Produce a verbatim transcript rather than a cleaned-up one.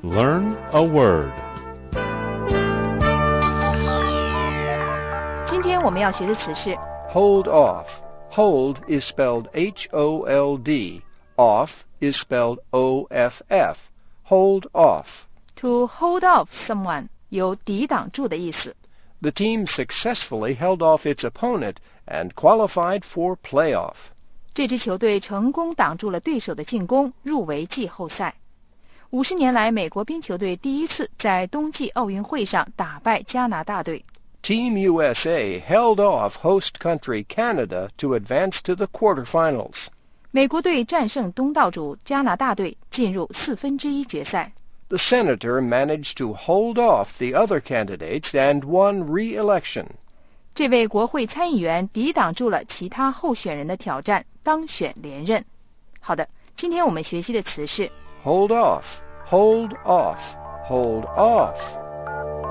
Learn a word. 今天我们要学的词是 Hold off. Hold is spelled H O L D. Off is spelled O F F. Hold off. to hold off someone 有抵挡住的意思。 The team successfully held off its opponent and qualified for playoff. 这支球队成功挡住了对手的进攻，入围季后赛。五十年来，美国冰球队第一次在冬季奥运会上打败加拿大队。 Team U S A held off host country Canada to advance to the quarterfinals. 美国队战胜东道主加拿大队，进入四分之一决赛。 The senator managed to hold off the other candidates and won re-election. 这位国会参议员抵挡住了其他候选人的挑战，当选连任。好的，今天我们学习的词是 Hold off, hold off, hold off.